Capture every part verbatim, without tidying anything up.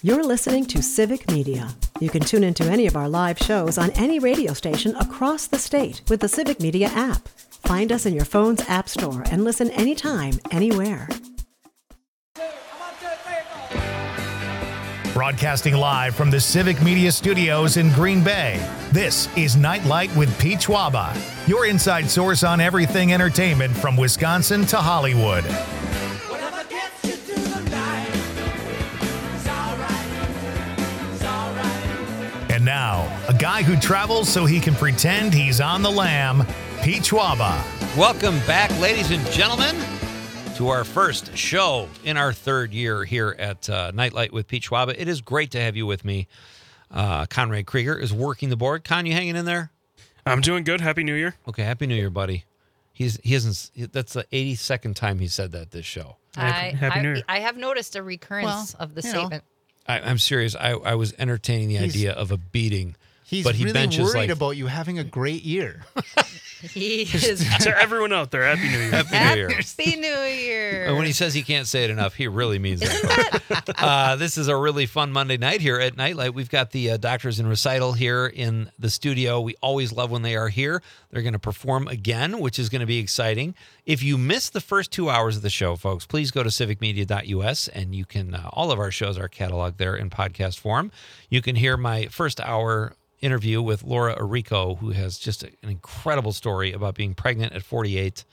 You're listening to Civic Media. You can tune into any of our live shows on any radio station across the state with the Civic Media app. Find us in your phone's app store and listen anytime, anywhere. Broadcasting live from the Civic Media Studios in Green Bay, this is Nightlight with Pete Schwaba, your inside source on everything entertainment from Wisconsin to Hollywood. Whatever gets you through the night, it's all right, it's all right. And now, a guy who travels so he can pretend he's on the lam, Pete Schwaba. Welcome back, ladies and gentlemen, to our first show in our third year here at uh, Nightlight with Pete Schwaba. It is great to have you with me. Uh, Conrad Krieger is working the board. Con, you hanging in there? I'm doing good. Happy New Year. Okay, Happy New Year, buddy. He's he hasn't. That's the eighty-second time he said that this show. Happy, I, Happy New I, Year. I have noticed a recurrence Well, of the you know. statement. I, I'm serious. I, I was entertaining the He's- idea of a beating, He's but he really benches worried like about you having a great year. He is To everyone out there, Happy New Year. Happy New Year. Happy New Year. And when he says he can't say it enough, he really means it. uh, this is a really fun Monday night here at Nightlight. We've got the uh, Doctors in Recital here in the studio. We always love when they are here. They're going to perform again, which is going to be exciting. If you missed the first two hours of the show, folks, please go to civic media dot u s and you can, uh, all of our shows are cataloged there in podcast form. You can hear my first hour interview with Laura Arico, who has just a, an incredible story about being pregnant at forty-eight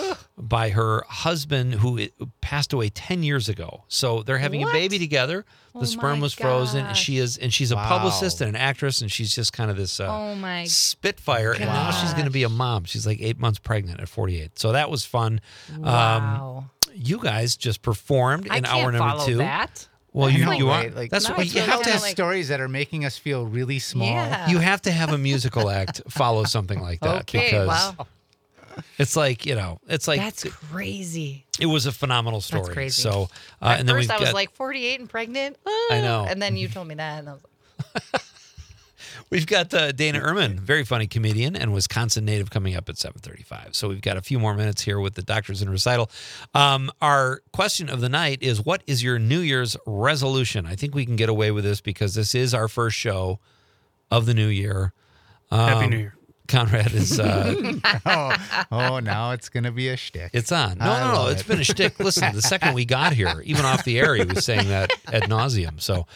by her husband, who i- passed away ten years ago. So they're having What? a baby together. The Oh sperm my was frozen, and gosh. she is, and she's a Wow. publicist and an actress, and she's just kind of this uh, Oh my spitfire. And now she's going to be a mom. She's like eight months pregnant at forty-eight. So that was fun. Um, Wow. you guys just performed I in can't hour number follow two. that. Well, I you know, you are. right? Like, That's No, what it's you really have to kinda have. like- stories that are making us feel really small. Yeah. You have to have a musical act follow something like that Okay, because wow. it's like, you know, it's like That's crazy. it was a phenomenal story. That's crazy. So, uh, At and then first, we've I was got, like forty-eight and pregnant. I know. And then you told me that, and I was like, we've got uh, Dana Ehrman, very funny comedian and Wisconsin native, coming up at seven thirty-five. So we've got a few more minutes here with the Doctors in Recital. Um, our question of the night is, what is your New Year's resolution? I think we can get away with this because this is our first show of the new year. Um, Happy New Year. Conrad is uh, oh, oh, now it's going to be a shtick. It's on. No, I no, no. love It's it. been a shtick. Listen, the second we got here, even off the air, he was saying that ad nauseum. So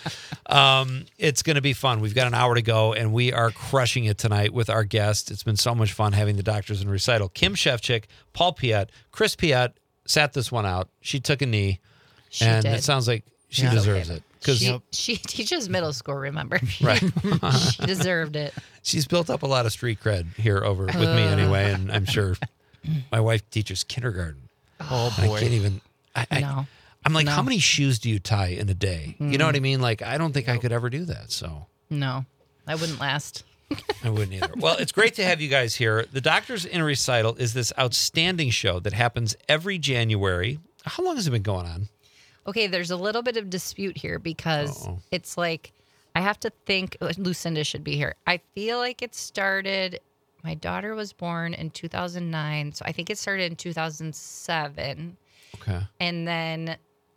um, it's going to be fun. We've got an hour to go, and we are crushing it tonight with our guest. It's been so much fun having the Doctors in Recital. Kim Shevchik, Paul Piet, Chris Piet sat this one out. She took a knee, she and did. it sounds like she Yeah. deserves it. Because she, she teaches middle school, remember? Right. She deserved it. she's built up a lot of street cred here over with me anyway, and I'm sure my wife teaches kindergarten. oh, I boy. can't even. I, I, No. I'm like, No. how many shoes do you tie in a day? You know what I mean? Like, I don't think I could ever do that. So No, I wouldn't last. I wouldn't either. Well, it's great to have you guys here. The Doctors in Recital is this outstanding show that happens every January. How long has it been going on? Okay, there's a little bit of dispute here because Uh-oh. it's like I have to think. Lucinda should be here. I feel like it started. My daughter was born in two thousand nine, so I think it started in two thousand seven, Okay. and then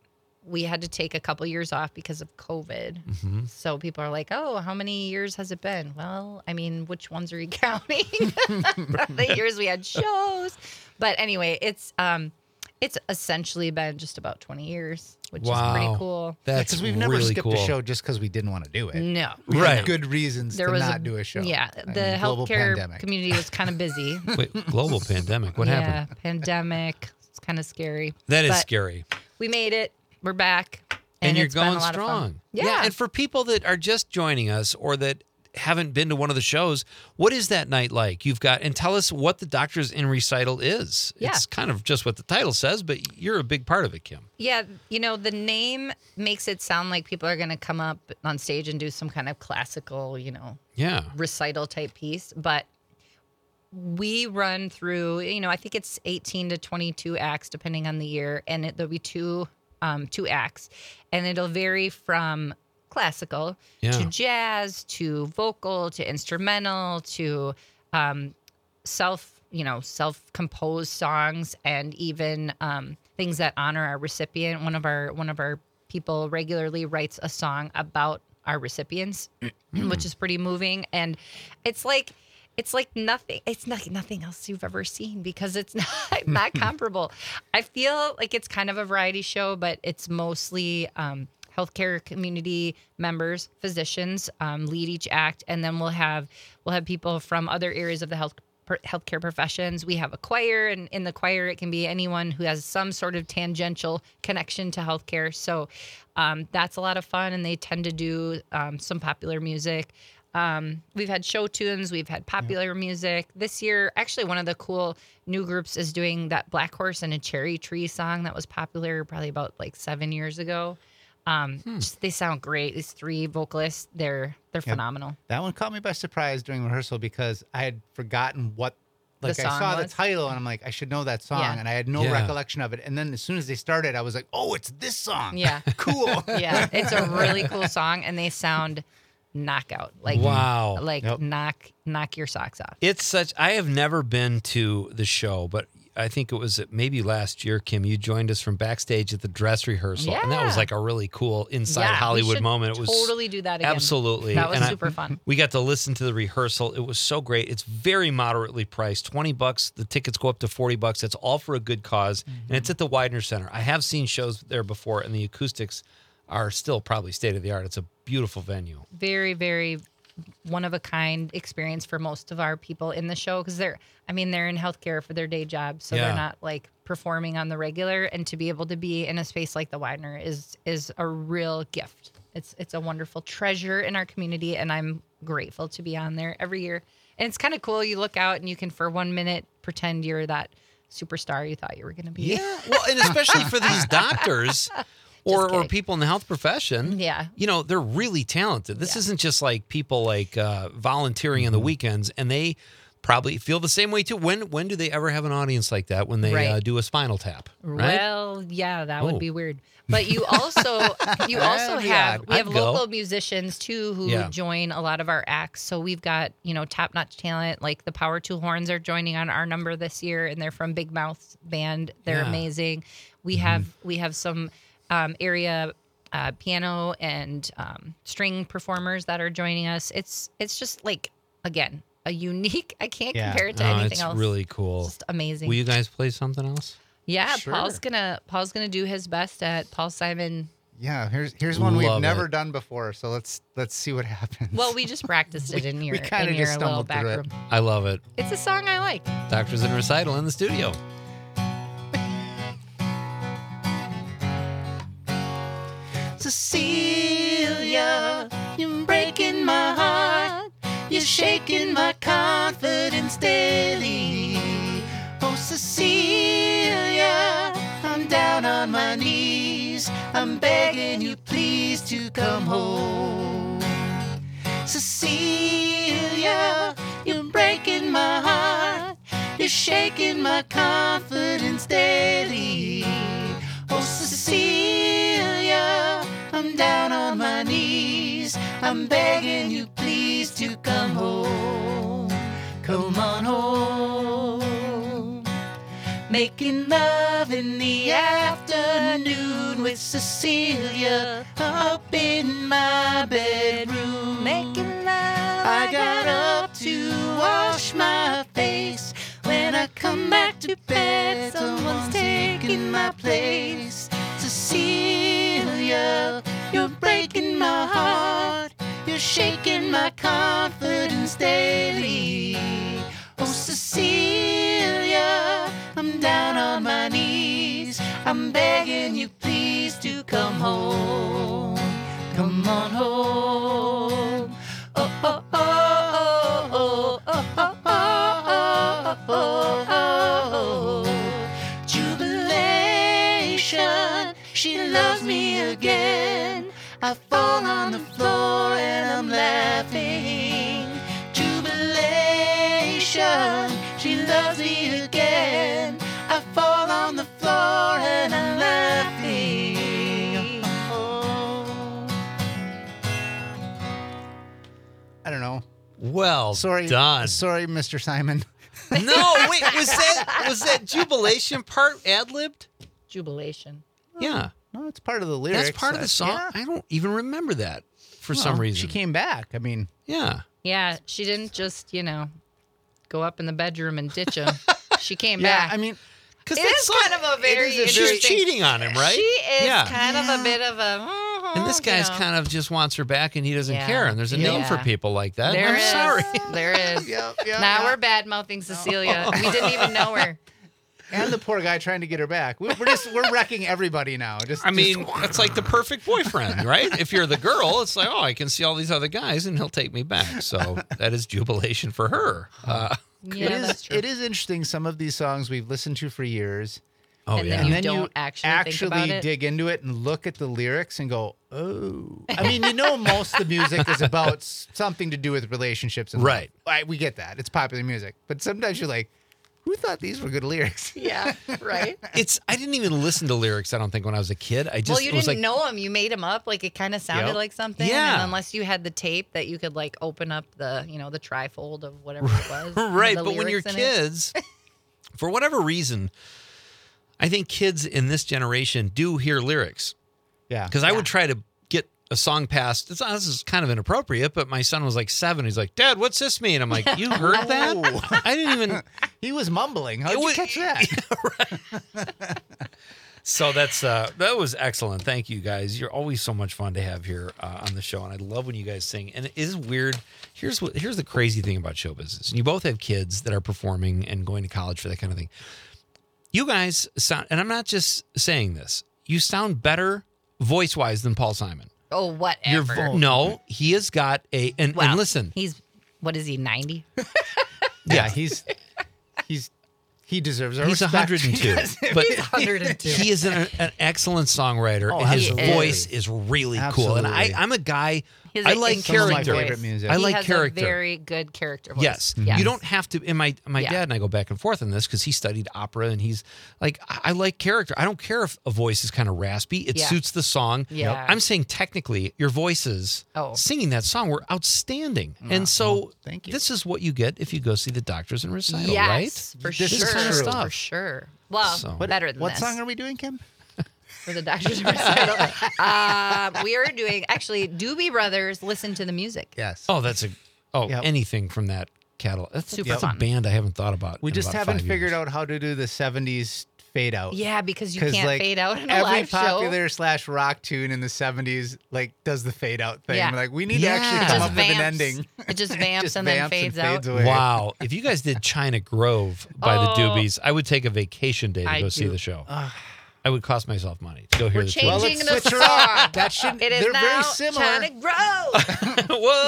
we had to take a couple years off because of COVID. Mm-hmm. So people are like, "Oh, how many years has it been?" Well, I mean, which ones are you counting? The years we had shows, but anyway, it's um. It's essentially been just about twenty years, which Wow. is pretty cool. That's Because we've never really skipped cool. a show just because we didn't want to do it. No. We Right. had good reasons to not a, do a show. Yeah, I the mean, global healthcare pandemic. community was kind of busy. Wait, global pandemic. What yeah, happened? pandemic. It's kind of scary. That is But scary. We made it. We're back. And, And, you're it's been going a lot of fun. strong. Yeah. And for people that are just joining us or that haven't been to one of the shows, what is that night like? You've got, and tell us what the Doctors in Recital is. Yeah. It's kind of just what the title says, but you're a big part of it, Kim. Yeah, you know, the name makes it sound like people are going to come up on stage and do some kind of classical, you know, Yeah. recital type piece, but we run through, you know, I think it's eighteen to twenty-two acts depending on the year, and it, there'll be two um, two acts, and it'll vary from classical Yeah. to jazz to vocal to instrumental to um, self, you know, self-composed songs, and even um, things that honor our recipient. One of our one of our people regularly writes a song about our recipients, which is pretty moving. And it's like, it's like nothing, it's not nothing else you've ever seen because it's not, not comparable. I feel like it's kind of a variety show, but it's mostly um, healthcare community members, physicians um, lead each act. And then we'll have, we'll have people from other areas of the health healthcare professions. We have a choir, and in the choir, it can be anyone who has some sort of tangential connection to healthcare. So um, that's a lot of fun, and they tend to do um, some popular music. Um, we've had show tunes, we've had popular yeah. music. This year, actually, one of the cool new groups is doing that Black Horse and a Cherry Tree song that was popular probably about like seven years ago. Um, hmm. just, they sound great. These three vocalists, they're they're yep. phenomenal. That one caught me by surprise during rehearsal because I had forgotten what, like the I saw was? the title and I'm like, I should know that song. Yeah. And I had no Yeah. recollection of it. And then as soon as they started, I was like, oh, it's this song. Yeah. Cool. Yeah. It's a really cool song, and they sound knockout. Like, Wow. like Yep. knock, knock your socks off. It's such, I have never been to the show, but I think it was maybe last year, Kim, you joined us from backstage at the dress rehearsal. And that was Yeah. like a really cool inside Yeah, we Hollywood should moment. It was totally do that again. Absolutely. That was And I- super fun. We got to listen to the rehearsal. It was so great. It's very moderately priced, twenty bucks. The tickets go up to forty bucks. That's all for a good cause. Mm-hmm. And it's at the Widener Center. I have seen shows there before, and the acoustics are still probably state of the art. It's a beautiful venue. Very, very one of a kind experience for most of our people in the show, because they're, I mean, they're in healthcare for their day job, so Yeah. they're not like performing on the regular. And to be able to be in a space like the Widener is is a real gift. It's it's a wonderful treasure in our community, and I'm grateful to be on there every year. And it's kind of cool. You look out and you can, for one minute, pretend you're that superstar you thought you were going to be. Yeah. Well, and especially for these doctors or, or kidding. people in the health profession. Yeah. You know, they're really talented. This Yeah. isn't just like people like uh, volunteering on the weekends, and they probably feel the same way too. When when do they ever have an audience like that when they Right. uh, do a Spinal Tap? Right? Well, yeah, that Oh. would be weird. But you also you also That'd be have odd. we have I'd go. local musicians too who Yeah. join a lot of our acts. So we've got, you know, top notch talent like the Power Tool Horns are joining on our number this year, and they're from Big Mouth Band. They're Yeah. amazing. We have we have some um, area uh, piano and um, string performers that are joining us. It's it's just like, again, a unique. I can't Yeah. compare it to Oh, anything it's else. really cool. Just amazing. Will you guys play something else? Yeah, Sure. Paul's gonna Paul's gonna do his best at Paul Simon. Yeah, here's here's one we've Love never it. done before. So let's let's see what happens. Well, we just practiced it in your we kinda in your just little stumbled back through it. room. I love it. It's a song I like. Doctors in Recital in the studio. Cecilia, you're breaking my heart. You're shaking my confidence daily. Oh, Cecilia, I'm down on my knees. I'm begging you, please, to come home. Cecilia, you're breaking my heart. You're shaking my confidence daily. Oh, Cecilia, I'm down on my knees. I'm begging you, please, to come home. Come on home. Making love in the afternoon with Cecilia up in my bedroom. Making love. I got up to wash my face. When I come back to bed, someone's taking my place. Cecilia, you're breaking my heart. You're shaking my confidence daily. Oh, Cecilia, I'm down on my knees. I'm begging you, please, to come home. Come on home. Oh, oh, oh, oh, oh, oh, oh, oh, oh, oh. Jubilation, she loves me again. I fall on the floor and I'm laughing. Jubilation, she loves me again. I fall on the floor and I'm laughing. Oh. I don't know. Well Sorry, done. sorry, Mister Simon. No, wait, was that was that jubilation part ad libbed? Jubilation. Yeah. No, it's part of the lyrics. That's part of the song. Yeah. I don't even remember that for some Well, reason. She came back. I mean, Yeah. Yeah, she didn't just, you know, go up in the bedroom and ditch him. She came yeah, back. I mean, Because It is kind of a very She's interesting- cheating on him, right? She is Yeah. kind of a bit of a. mhm, And this guy's you know. kind of just wants her back, and he doesn't Yeah. care. And there's a name Yeah. for people like that. There I'm is. sorry. There is. Yep, yep, now yep. we're bad mouthing Cecilia. We didn't even know her. and the poor guy trying to get her back. We- We're just we're wrecking everybody now. Just I mean, it's like the perfect boyfriend, right? If you're the girl, it's like, oh, I can see all these other guys, and he'll take me back. So that is jubilation for her. Uh, Yeah, it is that's true. it is interesting. Some of these songs we've listened to for years. oh, And yeah. then you and then don't you actually think actually about it. dig into it and look at the lyrics and go, oh. I mean, you know, most of the music is about s- something to do with relationships. And Right. love. I, we get that. It's popular music. But sometimes you're like, who thought these were good lyrics? Yeah, right. It's I didn't even listen to lyrics, I don't think, when I was a kid. I just Well, you it was didn't like, know them. You made them up. Like it kind of sounded Yep. like something. Yeah. And unless you had the tape that you could like open up the, you know, the trifold of whatever it was. and right. the But when you're lyrics in it. kids, for whatever reason, I think kids in this generation do hear lyrics. Yeah. Because I would try to get a song passed. It's, this is kind of inappropriate, but my son was like seven. He's like, Dad, what's this mean? I'm like, you heard that? I didn't even. He was mumbling. How'd It you was- catch that? So that's uh, that was excellent. Thank you guys. You're always so much fun to have here uh, on the show, and I love when you guys sing. And it is weird. Here's what here's the crazy thing about show business. And you both have kids that are performing and going to college for that kind of thing. You guys sound, and I'm not just saying this. You sound better voice wise than Paul Simon. Oh, You're whatever. no, he has got a and, Well, and listen. He's, what is he, ninety? Yeah, he's he's he deserves our He's respect. one hundred two, but He's one hundred two. he is an, an excellent songwriter, Oh, and his absolutely. voice is really cool. And I, Absolutely. I'm a guy. He has I an like interesting Some of my character. favorite music. I He like has character. a very good character voice. Yes. Yes. You don't have to. And my my Yeah. dad and I go back and forth on this because he studied opera, and he's like, I, I like character. I don't care if a voice is kind of raspy. It Yeah. suits the song. Yeah. I'm saying technically, your voices Oh. singing that song were outstanding. and so well, thank you. this is what you get if you go see the Doctors in Recital, Yes, right? for This sure. is kind of stuff. For sure. Well, So- What, better than what this. song are we doing, Kim? For the Doctor's Recital. uh, we are doing, actually, Doobie Brothers, Listen to the Music. Yes. Oh, that's a oh Yep. anything from that catalog. That's, Super that's a fun. band I haven't thought about. We in just about haven't five figured years. out how to do the seventies fade out. Yeah, because you 'Cause, can't like, fade out in a every live show. popular slash rock tune in the seventies like does the fade out thing. Yeah. We're like, we need Yeah. to actually It come just up with an vamps. ending. It just vamps Just and then vamps fades and out. fades away. Wow. If you guys did China Grove by the Oh. Doobies, I would take a vacation day to I go see do. the show. I would cost myself money to go hear We're the two. Well, changing let's the switch song. around. That should. It is they're now very similar. China Grove.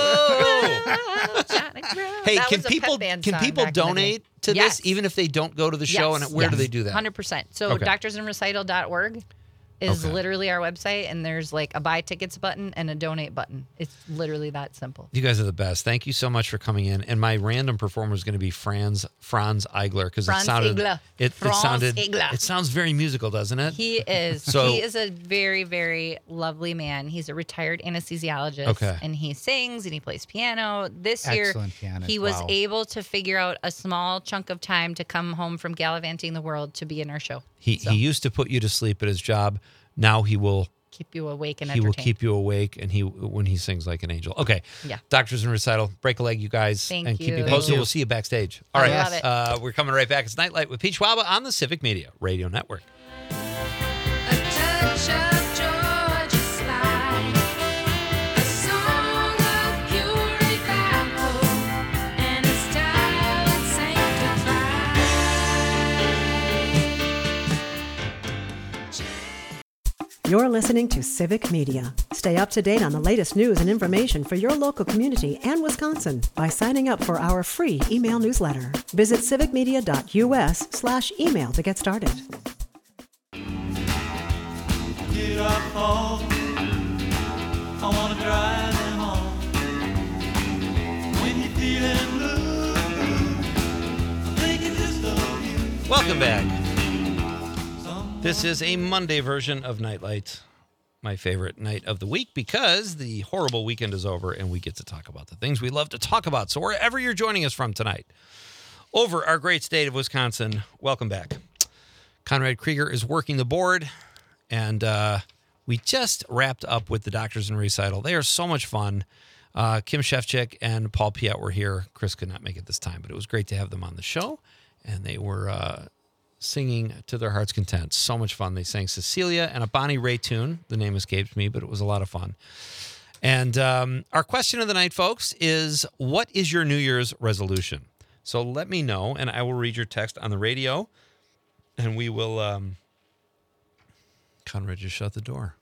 Whoa! China Grove. Hey, That can was a people pep band can song people back in the day. donate to Yes. this even if they don't go to the show? Yes, And where do yes. they do that? one hundred percent. So Okay. doctors in recital dot org is Okay. literally our website, and there's like a buy tickets button and a donate button. It's literally that simple. You guys are the best. Thank you so much for coming in. And my random performer is going to be Franz Franz Eigler because it Franz sounded Eigler. it, it Franz sounded Eigler. it sounds very musical, doesn't it? He is. So- he is a very, very lovely man. He's a retired anesthesiologist. Okay. And he sings and he plays piano. This year, Excellent pianist. he was Wow. able to figure out a small chunk of time to come home from gallivanting the world to be in our show. he So, he used to put you to sleep at his job. Now he will keep you awake and he will entertained. keep you awake, and he when he sings like an angel. Okay, Yeah. Doctors in Recital, break a leg, you guys, Thank and keep you. me Thank posted. you. We'll see you backstage. All I right, love it. Uh, we're coming right back. It's Nightlight with Pete Schwaba on the Civic Media Radio Network. A touch of Georgia slide, a song of pure revival, and a style that's sanctified. You're listening to Civic Media. Stay up to date on the latest news and information for your local community and Wisconsin by signing up for our free email newsletter. Visit civicmedia.us slash email to get started. Get up home. I wanna drive them home. When you're feeling blue, I'm thinking just of you. Welcome back. This is a Monday version of Nightlight, my favorite night of the week, because the horrible weekend is over and we get to talk about the things we love to talk about. So wherever you're joining us from tonight, over our great state of Wisconsin, welcome back. Conrad Krieger is working the board, and uh, We just wrapped up with the Doctors in Recital. They are so much fun. Uh, Kim Shefchik and Paul Piet were here. Chris could not make it this time, but it was great to have them on the show. And they were uh, singing to their heart's content. So much fun. They sang Cecilia and a Bonnie Raitt tune. The name escapes me, but it was a lot of fun. And um, our question of the night, folks, is what is your New Year's resolution? So let me know, and I will read your text on the radio, and we will... Um, Conrad just shut the door.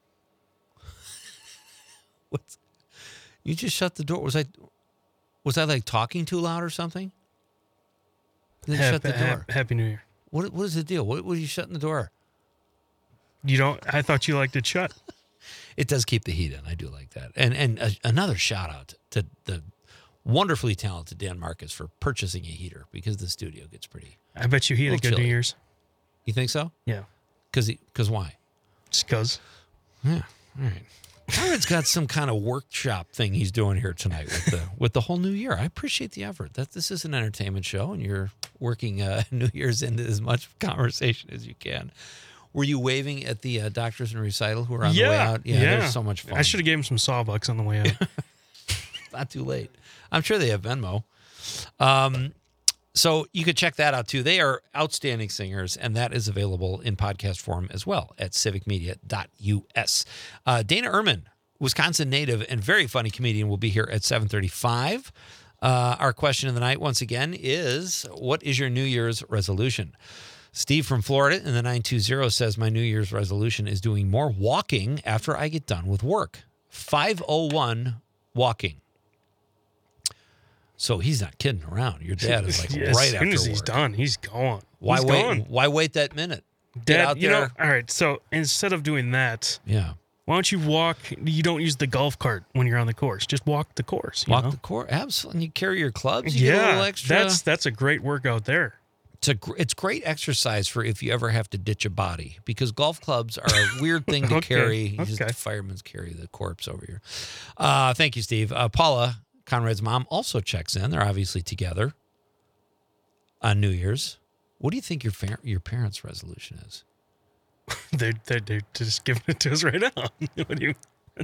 What's... You just shut the door. Was I was I like talking too loud or something? Then Hap- shut the door. hap- Happy New Year. What what is the deal? What what are you shutting the door? You don't. I thought you liked it shut. It does keep the heat in. I do like that. And and a, another shout out to the wonderfully talented Dan Marcus for purchasing a heater because the studio gets pretty. I bet you he had a Little good chilly. New Year's. You think so? Yeah. Because because why? Just cause. Yeah. All right. Conrad's got some kind of workshop thing he's doing here tonight with the with the whole new year. I appreciate the effort. That this is an entertainment show, and you're working uh, New Year's into as much conversation as you can. Were you waving at the uh, Doctors in Recital who were on yeah. the way out? Yeah, yeah. It was so much fun. I should have gave him some sawbucks on the way out. Not too late. I'm sure they have Venmo. Um, so you could check that out too. They are outstanding singers, and that is available in podcast form as well at civic media dot U S. Uh, Dana Ehrman, Wisconsin native and very funny comedian, will be here at seven thirty-five. Uh, our question of the night, once again, is what is your New Year's resolution? Steve from Florida in the nine two zero says, my New Year's resolution is doing more walking after I get done with work. five oh one walking. So he's not kidding around. Your dad is like Yeah, right as after soon as work. he's done, he's gone. Why He's wait? gone. Why wait that minute? Get Dad, out you there. know, all right, so instead of doing that, Yeah. why don't you walk? You don't use the golf cart when you're on the course. Just walk the course. You Walk know? the course. Absolutely. And you carry your clubs. You get a Yeah, little extra. that's that's a great workout there. It's a gr- it's great exercise for if you ever have to ditch a body because golf clubs are a weird thing to Okay, carry. You just okay. firemen's carry the corpse over here. Uh, thank you, Steve. Uh, Paula, Conrad's mom, also checks in. They're obviously together on New Year's. What do you think your fa- your parents' resolution is? They're, they're, they're just giving it to us right now. What do you?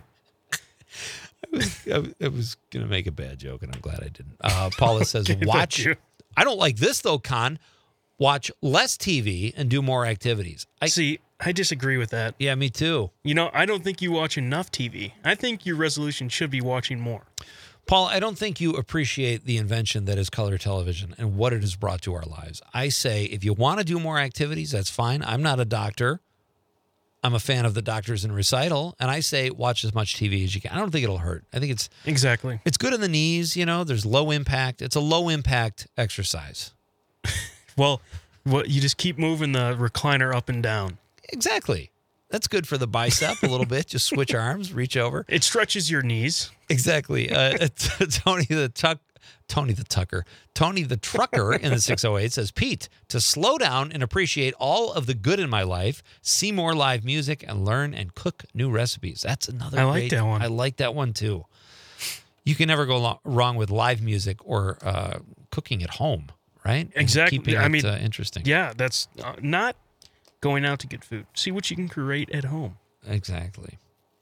I was, I, I was going to make a bad joke, and I'm glad I didn't. Uh, Paula says, Thank watch. you. I don't like this, though, Con. Watch less T V and do more activities. I, See, I disagree with that. yeah, me too. You know, I don't think you watch enough T V. I think your resolution should be watching more. Paul, I don't think you appreciate the invention that is color television and what it has brought to our lives. I say if you want to do more activities, that's fine. I'm not a doctor. I'm a fan of the Doctors in Recital, and I say watch as much T V as you can. I don't think it'll hurt. I think it's Exactly. it's good in the knees, you know, there's low impact. It's a low impact exercise. Well, what you just keep moving the recliner up and down. Exactly. That's good for the bicep a little bit. Just switch arms, reach over. It stretches your knees. Exactly. Uh, Tony the Tuck, Tony the Tucker, Tony the Trucker in the six oh eight says, Pete, to slow down and appreciate all of the good in my life, see more live music, and learn and cook new recipes. That's another I like great, that one. I like that one too. You can never go lo- wrong with live music or uh, cooking at home, right? And Exactly. keeping I it mean, uh, interesting. Yeah, that's uh, not going out to get food. See what you can create at home. Exactly.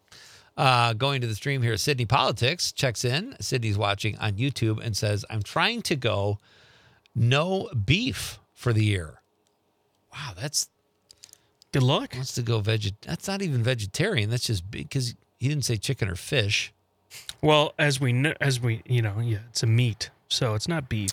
Uh, going to the stream here, Sydney Politics checks in. Sydney's watching on YouTube and says, I'm trying to go no beef for the year. Wow, that's Good luck. wants to go veg. That's not even vegetarian. That's just because he didn't say chicken or fish. Well, as we know, as we you know, yeah, it's a meat, so it's not beef.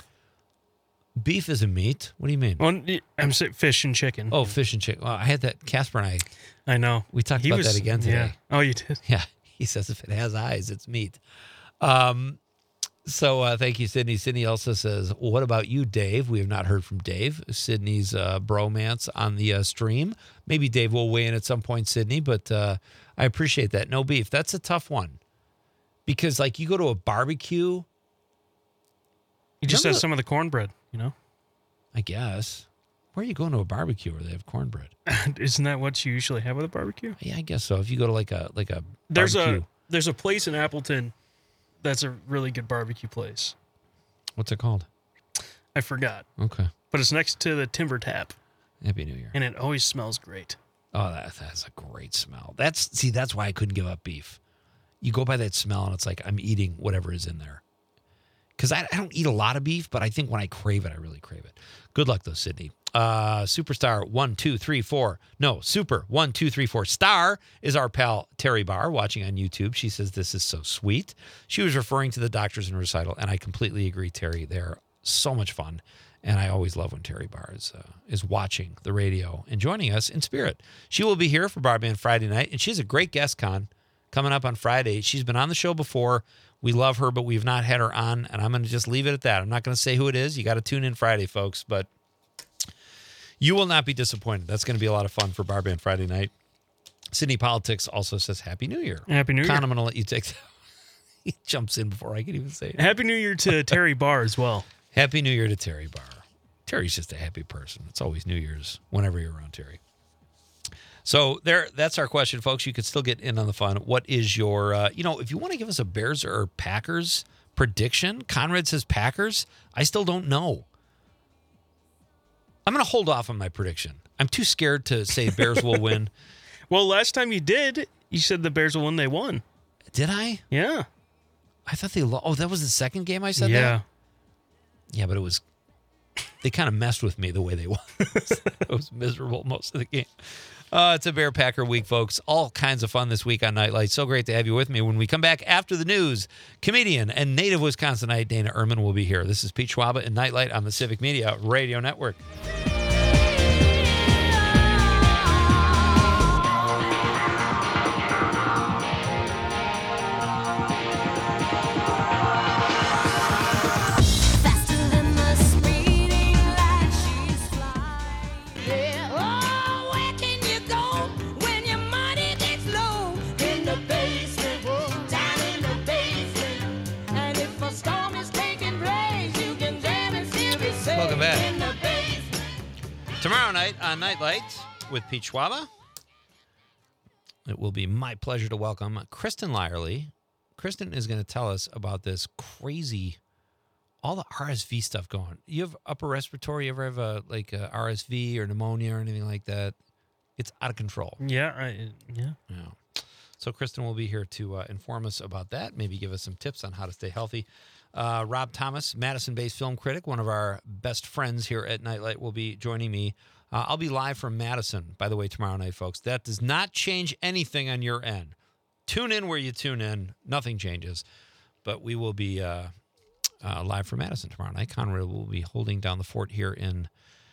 Beef is a meat. What do you mean? Well, I'm saying fish and chicken. Oh, fish and chicken. Well, I had that. Casper and I, I know. we talked He about was- that again Yeah. today. Oh, you did. Yeah, he says if it has eyes, it's meat. Um, so uh, thank you, Sydney. Sydney also says, what about you, Dave? We have not heard from Dave. Sydney's uh, bromance on the uh, stream. Maybe Dave will weigh in at some point, Sydney, but uh, I appreciate that. No beef. That's a tough one because, like, you go to a barbecue, You just Remember had the- some of the cornbread. You know, I guess. Where are you going to a barbecue where they have cornbread? isn't that what you usually have with a barbecue? Yeah, I guess so. If you go to like a like a There's barbecue, a there's a place in Appleton that's a really good barbecue place. what's it called? I forgot, Okay. but it's next to the Timber Tap, Happy New Year. and it always smells great. Oh, that that's a great smell. That's see, that's why I couldn't give up beef. You go by that smell, and it's like I'm eating whatever is in there. Because I, I don't eat a lot of beef, but I think when I crave it, I really crave it. Good luck, though, Sydney. Uh, Superstar one, two, three, four. No, Super one, two, three, four. Star is our pal Terry Barr watching on YouTube. She says this is so sweet. She was referring to the Doctors in Recital, and I completely agree, Terry. They're so much fun, and I always love when Terry Barr is, uh, is watching the radio and joining us in spirit. She will be here for Bar Band Friday night, and she's a great guest, Con, coming up on Friday. She's been on the show before. We love her, but we've not had her on, and I'm going to just leave it at that. I'm not going to say who it is. You got to tune in Friday, folks, but you will not be disappointed. That's going to be a lot of fun for Bar Band Friday night. Sydney Politics also says Happy New Year. Happy New Year. Con, I'm going to let you take that. He jumps in before I can even say it. Happy New Year to Terry Barr as well. Happy New Year to Terry Barr. Terry's just a happy person. It's always New Year's whenever you're around Terry. So there, that's our question, folks. You could still get in on the fun. What is your, uh, you know, if you want to give us a Bears or Packers prediction, Conrad says Packers. I still don't know. I'm going to hold off on my prediction. I'm too scared to say Bears will win. Well, last time you did, you said the Bears will win. They won. Did I? Yeah. I thought they, lo- oh, that was the second game I said yeah. that? Yeah, but it was, they kind of messed with me the way they won. It was miserable most of the game. Uh, it's a Bear Packer week, folks. All kinds of fun this week on Nightlight. So great to have you with me. When we come back after the news, comedian and native Wisconsinite Dana Ehrman will be here. This is Pete Schwaba and Nightlight on the Civic Media Radio Network. Faster than the speeding light, she's flying. Yeah. Oh, where can you go when your money gets low? In the basement, down in the basement. And if a storm is taking place, you can jam and still be safe. Welcome back. In the basement. Tomorrow night on Nightlight with Pete Schwaba, it will be my pleasure to welcome Kristen Lyerly. Kristen is going to tell us about this crazy, all the R S V stuff going. You have upper respiratory, you ever have a, like a R S V or pneumonia or anything like that? It's out of control. Yeah. I, yeah. Yeah. So Kristen will be here to uh, inform us about that, maybe give us some tips on how to stay healthy. Uh, Rob Thomas, Madison-based film critic, one of our best friends here at Nightlight, will be joining me. Uh, I'll be live from Madison, by the way, tomorrow night, folks. That does not change anything on your end. Tune in where you tune in. Nothing changes. But we will be uh, uh, live from Madison tomorrow night. Conrad will be holding down the fort here in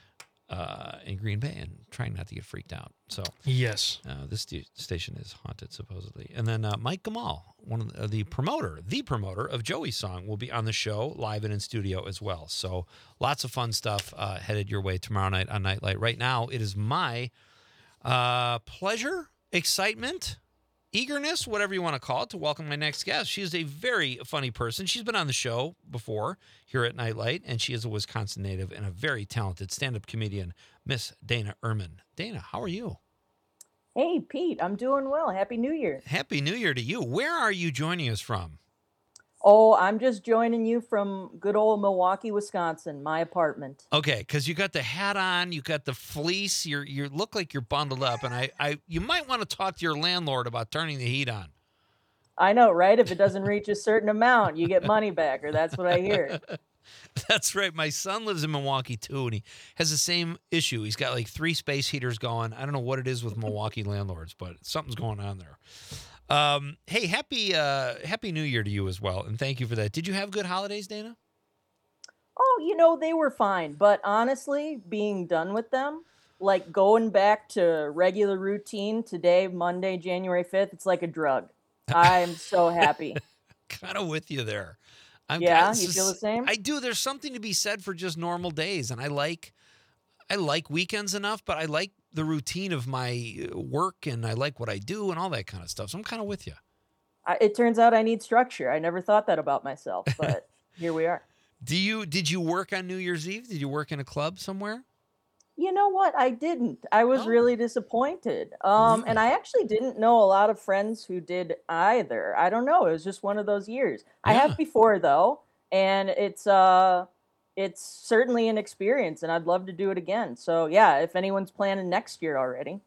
uh, in Green Bay and trying not to get freaked out. So Yes. uh, this st- station is haunted, supposedly. And then uh, Mike Gamal, one of the, uh, the promoter, the promoter of Joey's Song, will be on the show live and in studio as well. So lots of fun stuff uh, headed your way tomorrow night on Nightlight. Right now, it is my uh, pleasure, excitement, eagerness, whatever you want to call it, to welcome my next guest. She is a very funny person. She's been on the show before here at Nightlight, and she is a Wisconsin native and a very talented stand-up comedian, Miss Dana Ehrman. Dana, how are you? Hey, Pete, I'm doing well. Happy New Year. Happy New Year to you. Where are you joining us from? Oh, I'm just joining you from good old Milwaukee, Wisconsin, my apartment. Okay, because you got the hat on, you got the fleece, you're you look like you're bundled up, and I, I you might want to talk to your landlord about turning the heat on. I know, right? If it doesn't reach a certain amount, you get money back, or that's what I hear. That's right. My son lives in Milwaukee too, and he has the same issue. He's got like three space heaters going. I don't know what it is with Milwaukee landlords, but something's going on there. Um, hey, happy uh, happy New Year to you as well, and thank you for that. Did you have good holidays, Dana? Oh, you know, they were fine. But honestly, being done with them, like going back to regular routine today, Monday, January fifth, it's like a drug. I'm so happy. Kind of with you there. I'm Yeah, kinda- you feel the same? I do. There's something to be said for just normal days, and I like, I like weekends enough, but I like the routine of my uh, work, and I like what I do, and all that kind of stuff. So I'm kind of with you. I, it turns out I need structure. I never thought that about myself, but here we are. Do you? Did you work on New Year's Eve? Did you work in a club somewhere? You know what? I didn't. I was Oh. really disappointed. Um, and I actually didn't know a lot of friends who did either. I don't know. It was just one of those years. I Yeah. have before though, and it's uh it's certainly an experience and I'd love to do it again. So yeah, if anyone's planning next year already.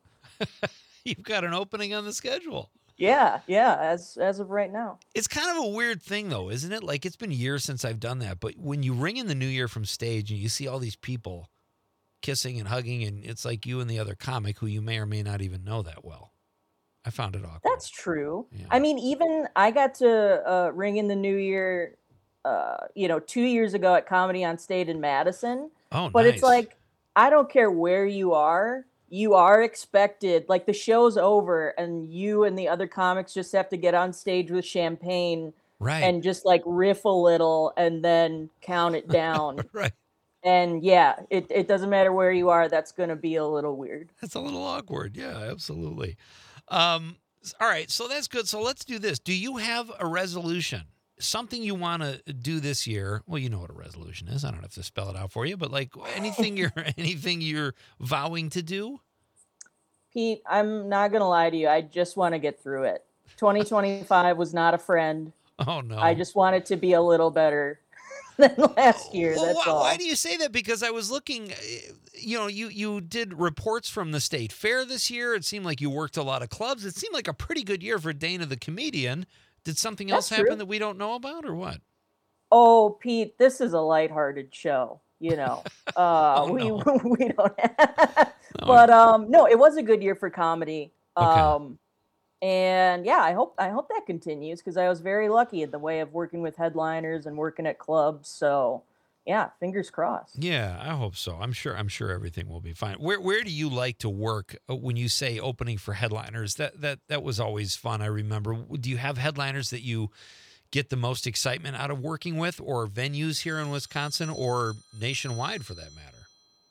You've got an opening on the schedule. Yeah, yeah, as as of right now. It's kind of a weird thing, though, isn't it? Like, it's been years since I've done that. But when you ring in the new year from stage and you see all these people kissing and hugging, and it's like you and the other comic who you may or may not even know that well. I found it awkward. That's true. Yeah. I mean, even I got to uh, ring in the new year, uh, you know, two years ago at Comedy on State in Madison. Oh, But nice. it's like, I don't care where you are, you are expected, like the show's over and you and the other comics just have to get on stage with champagne Right. and just like riff a little and then count it down. Right. And yeah, it, it doesn't matter where you are, that's going to be a little weird. That's a little awkward. Yeah, absolutely. Um, s- all right, so that's good. So let's do this. Do you have a resolution? Something you want to do this year? Well, you know what a resolution is. I don't have to spell it out for you, but like anything you're anything you're vowing to do? Pete, I'm not going to lie to you. I just want to get through it. twenty twenty-five was not a friend. Oh no. I just want it to be a little better than last year. Well, That's why, all. why do you say that? Because I was looking, uh, you know, you you did reports from the state fair this year. It seemed like you worked a lot of clubs. It seemed like a pretty good year for Dana the comedian. Did something else That's happen true. that we don't know about, or what? Oh, Pete, this is a lighthearted show. You know, uh, Oh, we no. we don't. Have, No. but um, no, it was a good year for comedy. Okay. Um, and yeah, I hope I hope that continues because I was very lucky in the way of working with headliners and working at clubs. So yeah, fingers crossed. Yeah, I hope so. I'm sure. I'm sure everything will be fine. Where Where do you like to work uh, when you say opening for headliners? That that that was always fun. I remember. Do you have headliners that you get the most excitement out of working with, or venues here in Wisconsin, or nationwide for that matter?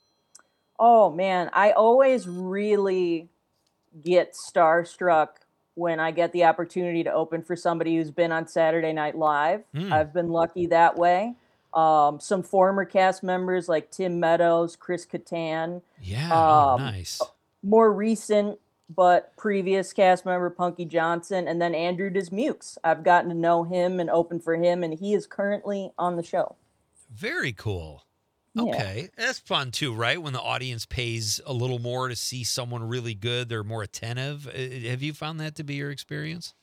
Oh man, I always really get starstruck when I get the opportunity to open for somebody who's been on Saturday Night Live. Hmm. I've been lucky that way. Um, some former cast members like Tim Meadows, Chris Kattan, Yeah. Oh, um, nice. more recent but previous cast member Punky Johnson, and then Andrew Dismukes. I've gotten to know him and open for him, and he is currently on the show. Very cool. Yeah. Okay. That's fun too, right? When the audience pays a little more to see someone really good, they're more attentive. Uh, Have you found that to be your experience?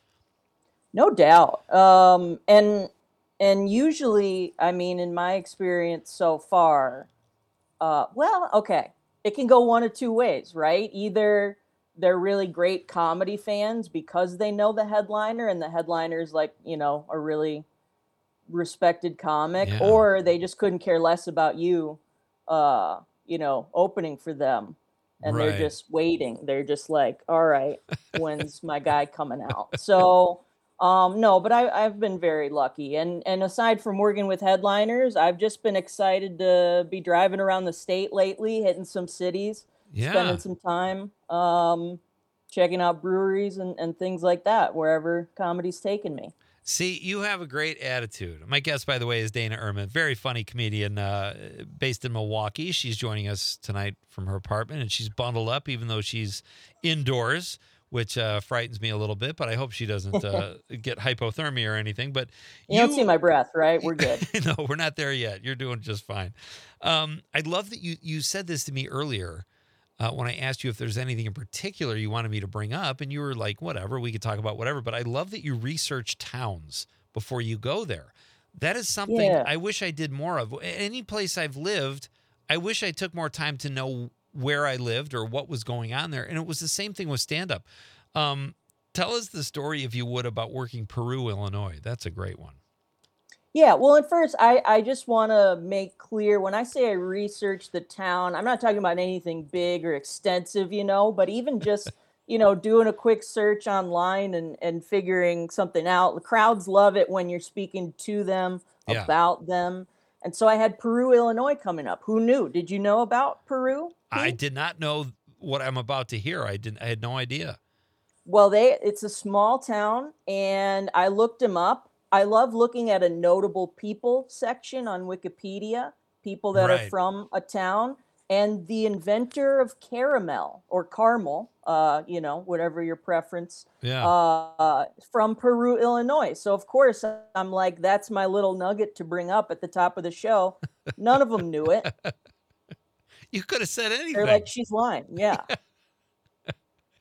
No doubt. Um, and and usually, I mean, in my experience so far, uh, well, okay, it can go one of two ways, right? Either they're really great comedy fans because they know the headliner, and the headliner's like, you know, a really respected comic, Yeah. or they just couldn't care less about you, uh, you know, opening for them. And Right. they're just waiting. They're just like, all right, when's my guy coming out? So, um, no, but I, I've been very lucky. And and aside from working with headliners, I've just been excited to be driving around the state lately, hitting some cities, Yeah. spending some time, um, checking out breweries and, and things like that, wherever comedy's taken me. See, you have a great attitude. My guest, by the way, is Dana Ehrman, very funny comedian uh, based in Milwaukee. She's joining us tonight from her apartment, and she's bundled up, even though she's indoors, which uh, frightens me a little bit. But I hope she doesn't uh, get hypothermia or anything. But You, don't see my breath, right? We're good. no, we're not there yet. You're doing just fine. Um, I love that you you said this to me earlier uh, when I asked you if there's anything in particular you wanted me to bring up, and you were like, whatever, we could talk about whatever. But I love that you research towns before you go there. That is something Yeah. I wish I did more of. Any place I've lived, I wish I took more time to know where I lived or what was going on there. And it was the same thing with stand-up. Um, tell us the story, if you would, about working Peru, Illinois. That's a great one. Yeah, well, at first, I, I just want to make clear when I say I researched the town, I'm not talking about anything big or extensive, you know, but even just, you know, doing a quick search online and, and figuring something out. The crowds love it when you're speaking to them Yeah. about them. And so I had Peru, Illinois coming up. Who knew? Did you know about Peru? I Pete? did not know what I'm about to hear. I didn't. I had no idea. Well, they it's a small town, and I looked them up. I love looking at a notable people section on Wikipedia, people that Right. are from a town, and the inventor of caramel or caramel, uh, you know, whatever your preference, Yeah. uh, from Peru, Illinois. So of course I'm like, that's my little nugget to bring up at the top of the show. None of them knew it. You could have said anything. They're like, she's lying. Yeah.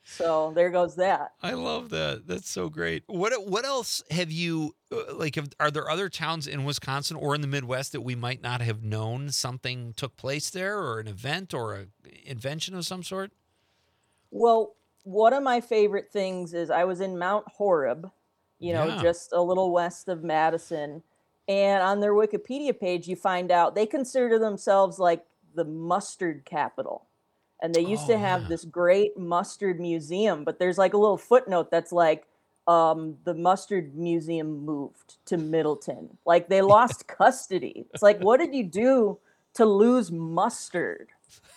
So there goes that. I love that. That's so great. What what else have you uh, like? Have, are there other towns in Wisconsin or in the Midwest that we might not have known something took place there, or an event, or a invention of some sort? Well, one of my favorite things is I was in Mount Horeb, you know, Yeah. just a little west of Madison. And on their Wikipedia page, you find out they consider themselves like the mustard capital. And they used Oh, to have yeah. this great mustard museum, but there's like a little footnote that's like, um, the mustard museum moved to Middleton. Like they lost custody. It's like, what did you do to lose mustard?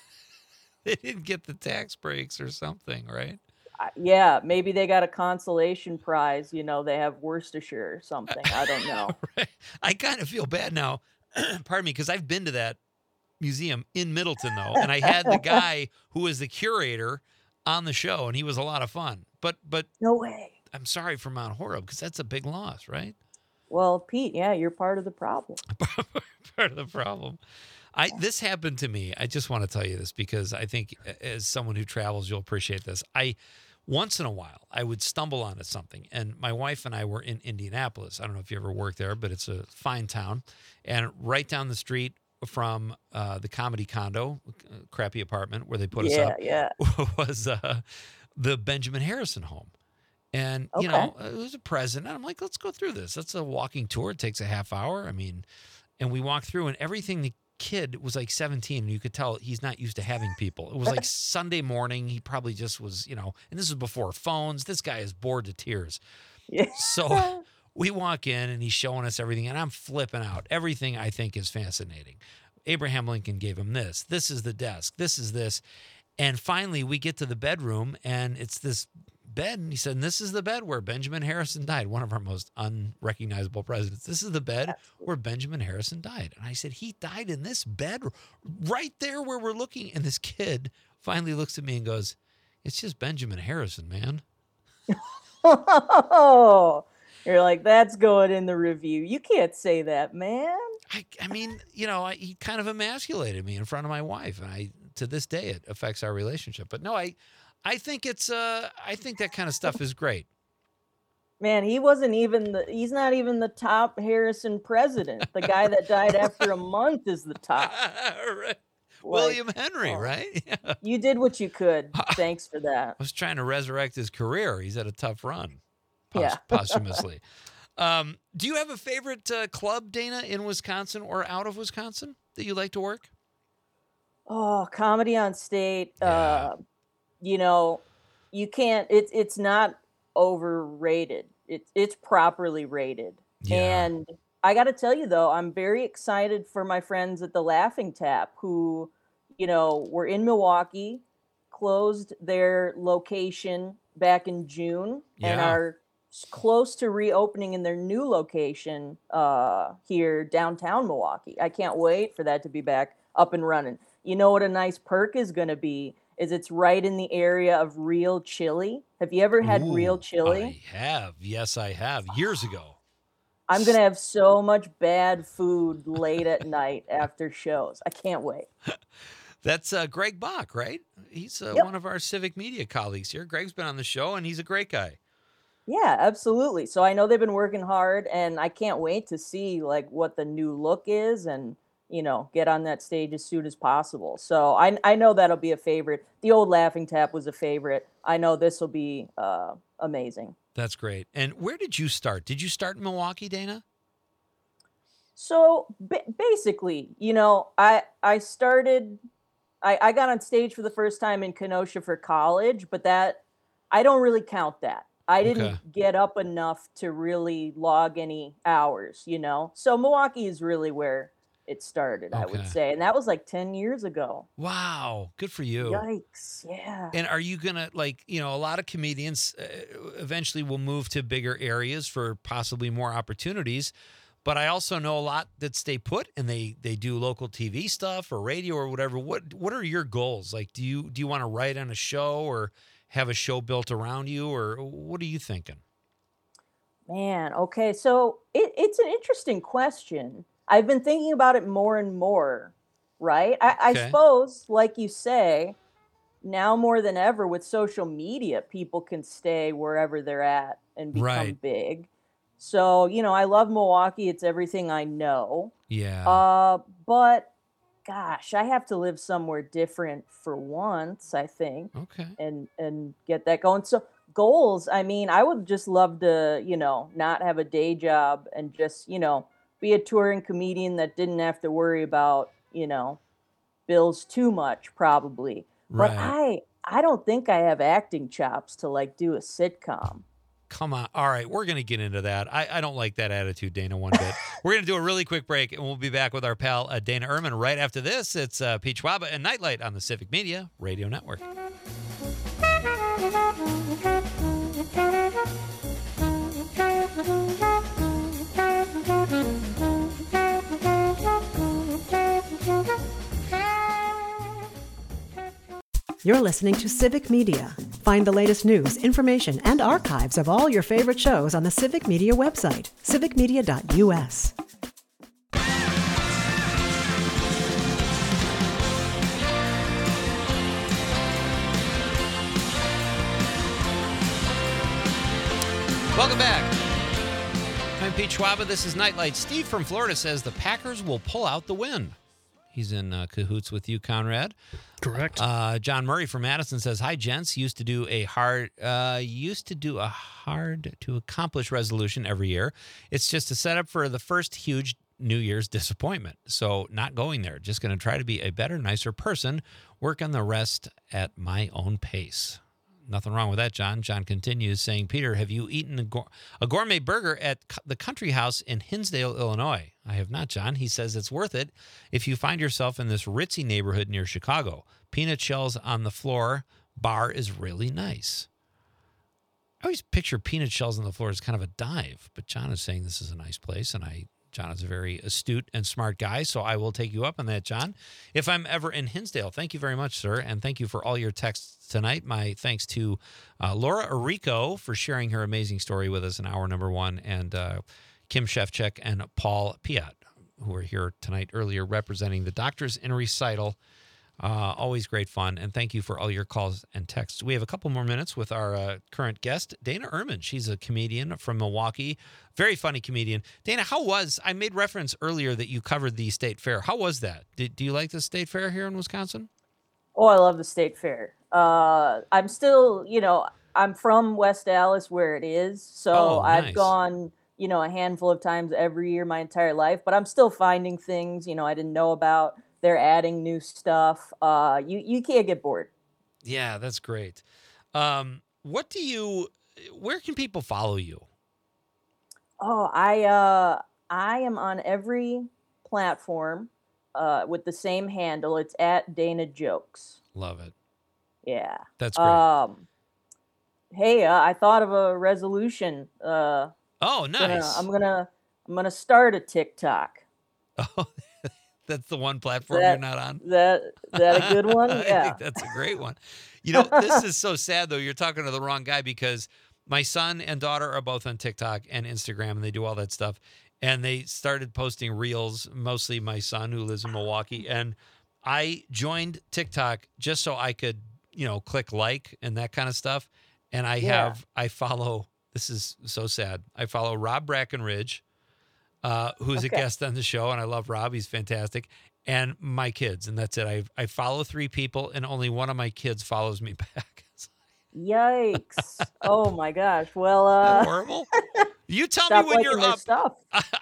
They didn't get the tax breaks or something, right? I- Yeah, maybe they got a consolation prize. You know, they have Worcestershire or something. I don't know. Right. I kind of feel bad now. Pardon me, because I've been to that museum in Middleton though, and I had the guy who was the curator on the show, and he was a lot of fun. But but No way. I'm sorry for Mount Horeb because that's a big loss, right? Well, Pete, yeah, you're part of the problem. Part of the problem. I this happened to me. I just want to tell you this because I think as someone who travels, you'll appreciate this. I once in a while I would stumble onto something, and my wife and I were in Indianapolis. I don't know if you ever worked there, but it's a fine town, and right down the street from uh, the Comedy Condo, uh, crappy apartment where they put us Yeah, up, yeah. was uh, the Benjamin Harrison home. And, you Okay. know, it was a present. And I'm like, let's go through this. That's a walking tour. It takes a half hour. I mean, and we walked through, and everything the kid was like seventeen, and you could tell he's not used to having people. It was like Sunday morning. He probably just was, you know, and this was before phones. This guy is bored to tears. Yeah. So we walk in, and he's showing us everything, and I'm flipping out. Everything I think is fascinating. Abraham Lincoln gave him this. This is the desk. This is this. And finally, we get to the bedroom, and it's this bed. And he said, and this is the bed where Benjamin Harrison died, one of our most unrecognizable presidents. This is the bed where Benjamin Harrison died. And I said, he died in this bed right there where we're looking. And this kid finally looks at me and goes, it's just Benjamin Harrison, man. Oh, you're like, that's going in the review. You can't say that, man. I, I mean, you know, I, he kind of emasculated me in front of my wife, and I, to this day, it affects our relationship. But no, I, I think it's, uh, I think that kind of stuff is great. Man, he wasn't even the, he's not even the top Harrison president. The guy that died after a month is the top. Right. William Henry, oh. right? Yeah. You did what you could. Thanks for that. I was trying to resurrect his career. He's had a tough run, pos- Yeah. posthumously. Um, do you have a favorite uh, club, Dana, in Wisconsin or out of Wisconsin that you like to work? Oh, Comedy on State. Yeah. Uh, you know, you can't. It's it's not overrated. It's it's properly rated. Yeah. And I got to tell you though, I'm very excited for my friends at the Laughing Tap who, you know, were in Milwaukee, closed their location back in June, and Yeah. are s- close to reopening in their new location uh, here downtown Milwaukee. I can't wait for that to be back up and running. You know what a nice perk is going to be is it's right in the area of Real Chili. Have you ever had Real Ooh, Chili? I have. Yes, I have. Years ago. I'm going to have so much bad food late at night after shows. I can't wait. That's uh, Greg Bach, right? He's uh, Yep. one of our civic media colleagues here. Greg's been on the show, and he's a great guy. Yeah, absolutely. So I know they've been working hard, and I can't wait to see like what the new look is, and you know, get on that stage as soon as possible. So I I know that'll be a favorite. The old Laughing Tap was a favorite. I know this will be uh, amazing. That's great. And where did you start? Did you start in Milwaukee, Dana? So ba- basically, you know, I I started, I, I got on stage for the first time in Kenosha for college, but that I don't really count that. I didn't Okay. get up enough to really log any hours, you know. So Milwaukee is really where it started, I would Okay. say, and that was like ten years ago. Wow. Good for you. Yikes! Yeah. And are you going to, like, you know, a lot of comedians uh, eventually will move to bigger areas for possibly more opportunities. But I also know a lot that stay put and they they do local T V stuff or radio or whatever. What what are your goals? Like, do you do you want to write on a show or have a show built around you, or what are you thinking? Man, okay. So it, it's an interesting question. I've been thinking about it more and more, right? I, I Okay. suppose, like you say, now more than ever with social media, people can stay wherever they're at and become Right. big. So, you know, I love Milwaukee. It's everything I know. Yeah. Uh, but gosh, I have to live somewhere different for once, I think, Okay. and and get that going. So goals, I mean, I would just love to, you know, not have a day job and just, you know, be a touring comedian that didn't have to worry about, you know, bills too much probably. But Right. I I don't think I have acting chops to like do a sitcom. Come on. All right, we're going to get into that. I, I don't like that attitude, Dana, one bit. We're going to do a really quick break, and we'll be back with our pal uh, Dana Ehrman right after this. It's uh, Pete Schwaba and Nightlight on the Civic Media Radio Network. You're listening to Civic Media. Find the latest news, information, and archives of all your favorite shows on the Civic Media website, civic media dot u s. Welcome back. I'm Pete Schwaba. This is Nightlight. Steve from Florida says the Packers will pull out the win. He's in uh, cahoots with you, Conrad. Correct. Uh, John Murray from Madison says, "Hi, gents. Used to do a hard, uh, used to do a hard to accomplish resolution every year. It's just a setup for the first huge New Year's disappointment. So not going there. Just going to try to be a better, nicer person. Work on the rest at my own pace." Nothing wrong with that, John. John continues saying, "Peter, have you eaten a, gour- a gourmet burger at c- the Country House in Hinsdale, Illinois?" I have not, John. He says it's worth it if you find yourself in this ritzy neighborhood near Chicago. Peanut shells on the floor. Bar is really nice. I always picture peanut shells on the floor as kind of a dive, but John is saying this is a nice place, and I John is a very astute and smart guy, so I will take you up on that, John. If I'm ever in Hinsdale, thank you very much, sir, and thank you for all your texts tonight. My thanks to uh, Laura Arico for sharing her amazing story with us in hour number one, and uh, Kim Shevchek and Paul Piat, who are here tonight earlier representing the Doctors in Recital. Uh, always great fun, and thank you for all your calls and texts. We have a couple more minutes with our uh, current guest, Dana Ehrman. She's a comedian from Milwaukee, very funny comedian. Dana, how was, I made reference earlier that you covered the state fair. How was that? Did, do you like the state fair here in Wisconsin? Oh, I love the state fair. Uh, I'm still, you know, I'm from West Allis where it is, so Oh, I've nice. gone, you know, a handful of times every year my entire life, but I'm still finding things, you know, I didn't know about. They're adding new stuff. Uh, you you can't get bored. Yeah, that's great. Um, what do you, where can people follow you? Oh, I uh, I am on every platform uh, with the same handle. It's at Dana Jokes. Love it. Yeah. That's great. Um, hey, uh, I thought of a resolution. Uh, oh, gonna- nice. I'm gonna I'm gonna start a TikTok. Oh, that's the one platform That- you're not on? That that a good one? I Yeah. think that's a great one. You know, this is so sad, though. You're talking to the wrong guy because my son and daughter are both on TikTok and Instagram, and they do all that stuff. And they started posting reels, mostly my son who lives in Milwaukee. And I joined TikTok just so I could, you know, click like and that kind of stuff. And I Yeah. have, I follow, this is so sad. I follow Rob Brackenridge, uh, who's a Okay. guest on the show. And I love Rob. He's fantastic. And my kids. And that's it. I I follow three people and only one of my kids follows me back. It's Yikes. Oh my gosh. Well, that uh, horrible. You tell stop me when liking you're their up. stuff.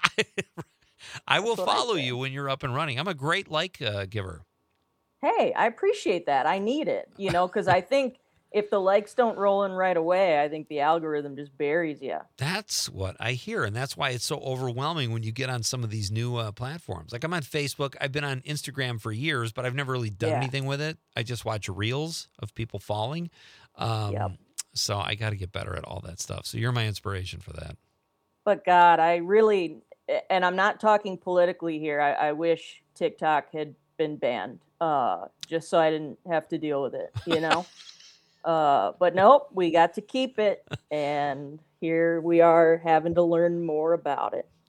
I will That's what I follow say. you when you're up and running. I'm a great like uh, giver. Hey, I appreciate that. I need it, you know, because I think if the likes don't roll in right away, I think the algorithm just buries you. That's what I hear. And that's why it's so overwhelming when you get on some of these new uh, platforms. Like I'm on Facebook. I've been on Instagram for years, but I've never really done Yeah. anything with it. I just watch reels of people falling. Um, Yep. So I got to get better at all that stuff. So you're my inspiration for that. But God, I really, and I'm not talking politically here. I, I wish TikTok had been banned, uh, just so I didn't have to deal with it, you know? uh, but nope, we got to keep it. And here we are having to learn more about it.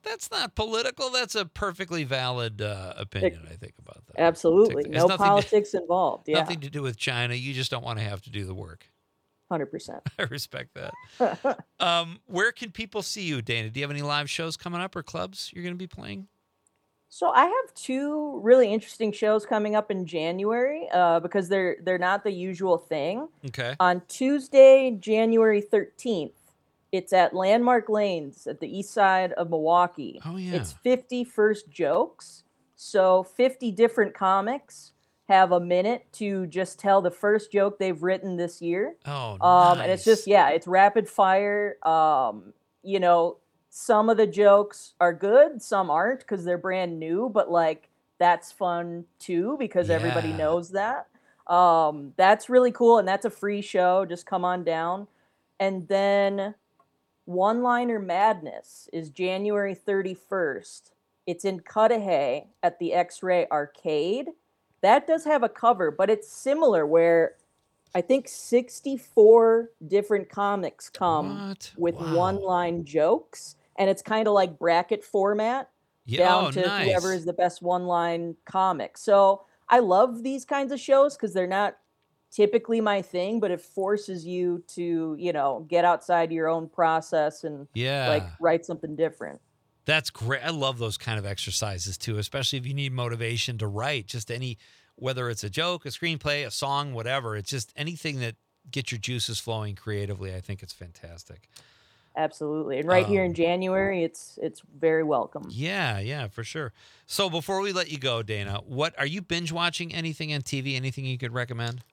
That's not political. That's a perfectly valid uh, opinion, I think, about that. Absolutely. It has No nothing to- politics involved. Yeah. Nothing to do with China. You just don't want to have to do the work. one hundred percent. I respect that. um, where can people see you, Dana? Do you have any live shows coming up or clubs you're going to be playing? So I have two really interesting shows coming up in January uh, because they're they're not the usual thing. Okay. On Tuesday, January thirteenth, it's at Landmark Lanes at the east side of Milwaukee. Oh, yeah. It's fifty first jokes. So fifty different comics have a minute to just tell the first joke they've written this year. Oh, Um, nice. And it's just, yeah, it's rapid fire. Um, you know, some of the jokes are good, some aren't because they're brand new, but like that's fun too because everybody Yeah. knows that. Um, that's really cool. And that's a free show. Just come on down. And then One Liner Madness is January thirty-first. It's in Cudahy at the X-Ray Arcade. That does have a cover, but it's similar where I think sixty-four different comics come What? with Wow. one-line jokes, and it's kind of like bracket format Yeah, down oh, to nice. whoever is the best one-line comic. So I love these kinds of shows because they're not typically my thing, but it forces you to, you know, get outside your own process and Yeah. like write something different. That's great. I love those kind of exercises too, especially if you need motivation to write. Just any, whether it's a joke, a screenplay, a song, whatever. It's just anything that gets your juices flowing creatively. I think it's fantastic. Absolutely. And right here in Um, January, it's it's very welcome. Yeah, yeah, for sure. So before we let you go, Dana, what are you binge watching? Anything on T V? Anything you could recommend?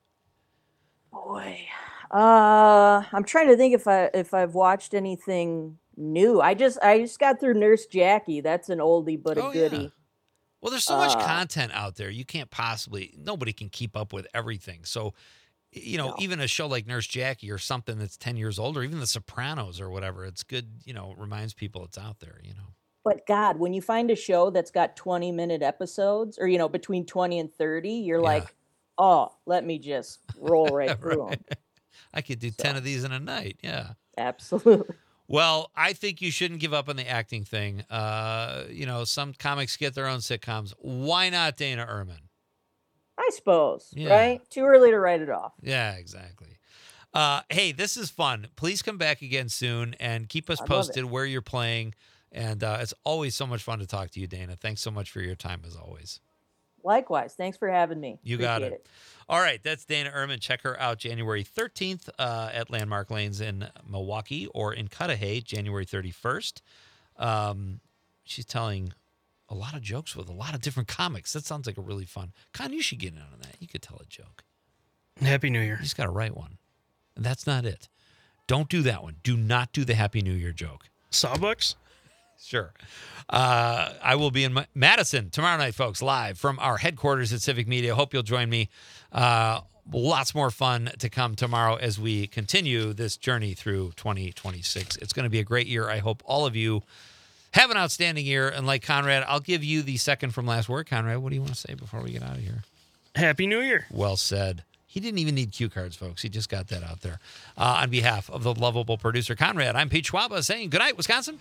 Boy, uh, I'm trying to think if I if I've watched anything new. I just I just got through Nurse Jackie. That's an oldie but a Oh, yeah. goodie. Well, there's so much Uh, content out there. You can't possibly, nobody can keep up with everything. So, you know, No. even a show like Nurse Jackie or something that's ten years old, or even The Sopranos or whatever, it's good, you know, reminds people it's out there, you know. But God, when you find a show that's got twenty minute episodes, or you know, between twenty and thirty, you're Yeah. like, oh, let me just roll right through them. Right. I could do ten of these in a night. Yeah. Absolutely. Well, I think you shouldn't give up on the acting thing. Uh, you know, some comics get their own sitcoms. Why not Dana Ehrman? I suppose, Yeah. right? Too early to write it off. Yeah, exactly. Uh, hey, this is fun. Please come back again soon and keep us I love it. posted where you're playing. And uh, it's always so much fun to talk to you, Dana. Thanks so much for your time as always. Likewise. Thanks for having me. You got Appreciate it. All right, that's Dana Ehrman. Check her out January thirteenth uh, at Landmark Lanes in Milwaukee, or in Cudahy, January thirty-first. Um, she's telling a lot of jokes with a lot of different comics. That sounds like a really fun. Con, you should get in on that. You could tell a joke. Happy New Year. You just got to write one. And that's not it. Don't do that one. Do not do the Happy New Year joke. Sawbucks? Sure. Uh, I will be in Ma- Madison tomorrow night, folks, live from our headquarters at Civic Media. Hope you'll join me. Uh, lots more fun to come tomorrow as we continue this journey through twenty twenty-six. It's going to be a great year. I hope all of you have an outstanding year. And like Conrad, I'll give you the second from last word. Conrad, what do you want to say before we get out of here? Happy New Year. Well said. He didn't even need cue cards, folks. He just got that out there. Uh, on behalf of the lovable producer, Conrad, I'm Pete Schwaba saying good night, Wisconsin.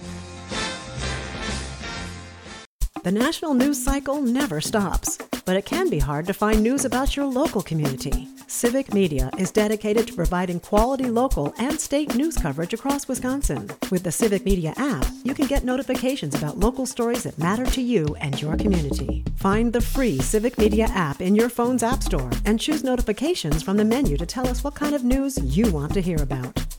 The national news cycle never stops, but it can be hard to find news about your local community. Civic Media is dedicated to providing quality local and state news coverage across Wisconsin. With the Civic Media app, you can get notifications about local stories that matter to you and your community. Find the free Civic Media app in your phone's app store and choose notifications from the menu to tell us what kind of news you want to hear about.